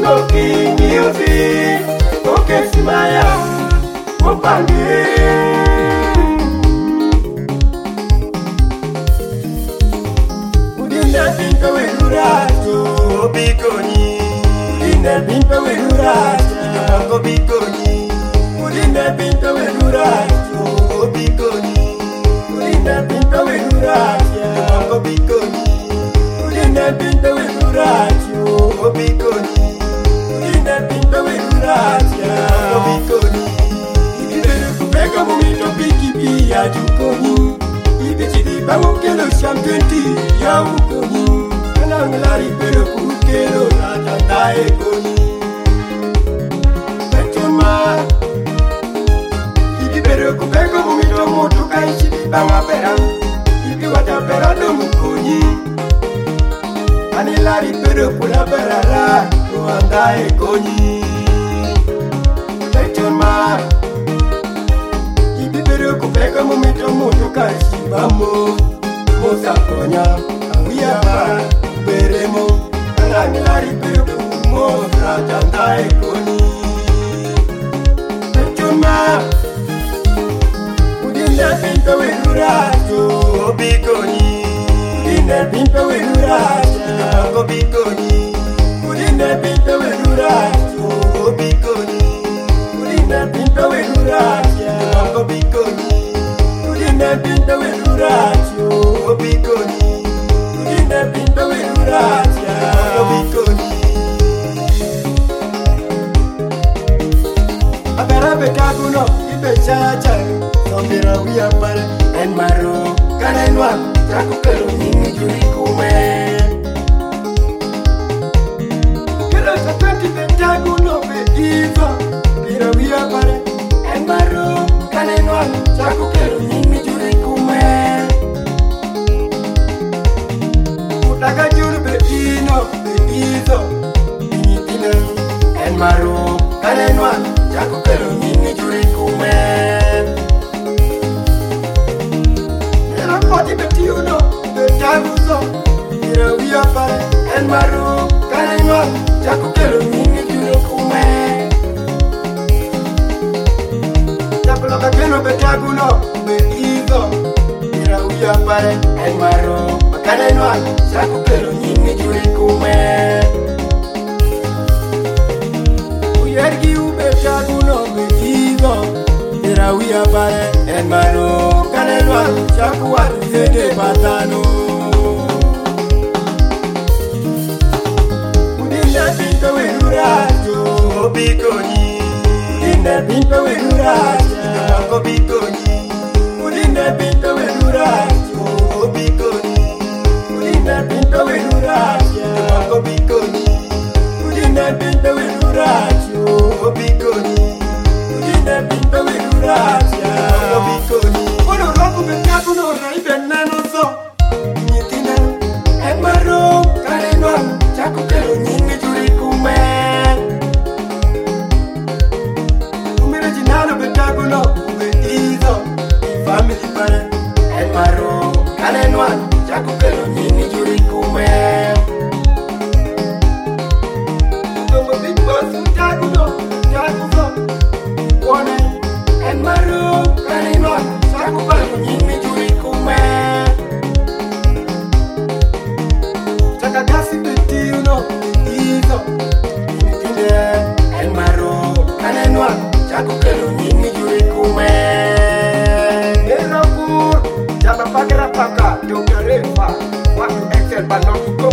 Kini ufi, simaya, mopande. Udina pinto welurajo, bikoni. Udina pinto welurajo, bikoni. Udina pinto welurajo, bikoni. Udina pinto welurajo, bikoni. Udina pinto welurajo, bikoni. Udina pinto welurajo, bikoni. Ibere kupeka mumito piki pia jukoni. Ibechidi bango kelo championi ya ukoni. Kana ngelari pero kukelo ratanda ekoni. Betoma. Ibere kupeka mumito moto kaishi banga pera. Ibi wata pera domu koni. Anilari pero pula perara Tuanda ekoni Betoma Ibi pero kupeka mumito mutu kashibamo Mosa konya Awia ba Beremo Anilari pero kumo Ratanda ekoni Betoma Udina pinto welurajo Bikoni Udina pinto welurajo bikoni. Udina pinto welurajo bikoni. Udina pinto welurajo bikoni. Udina pinto welurajo bikoni. Udina pinto welurajo bikoni. Abera betaguno ibechacha Sombira wia pare en maro kanenwa Takukelo nyingi jurikume Taguno be iva, mira via pare, en marro, canenwa, chaco kelo nyingi juri kume. Utaka juri be ino, be izo, inyitine, en marro, canenwa, chaco kelo nyingi juri kume. Era poti be tiuno, be taguzo, mira via pare, en marro, canenwa, chaco kelo nyingi Kakeno betaguno be izo Mira uya pare en maro Makane noa Saku kelo nyingi juri kume Uyergi ubetaguno be izo Mira uya pare en maro Kane noa Saku watu zede patano Udina pinto welurajo Bikoni Udina pinto welurajo bikoni. Udina pinto welurajo bikoni. Udina pinto welurajo bikoni. Udina pinto welurajo bikoni. Udina pinto welurajo bikoni. Ono rogu betaku no raibe nanoso. Nyitina emaro kanenwa chaku kelo nyingi juri kume. Umire jinalo betaku no family pare en maro kanenwa chaku kelo nyingi juri kume Tomo big boss taguno One en maro kanenwa chaku kelo nyingi juri kume Chaka gasi betiuno izo Imitinde en maro kanenwa chaku kelo nyingi juri kume Paka, don't refa, want to excel but not to go.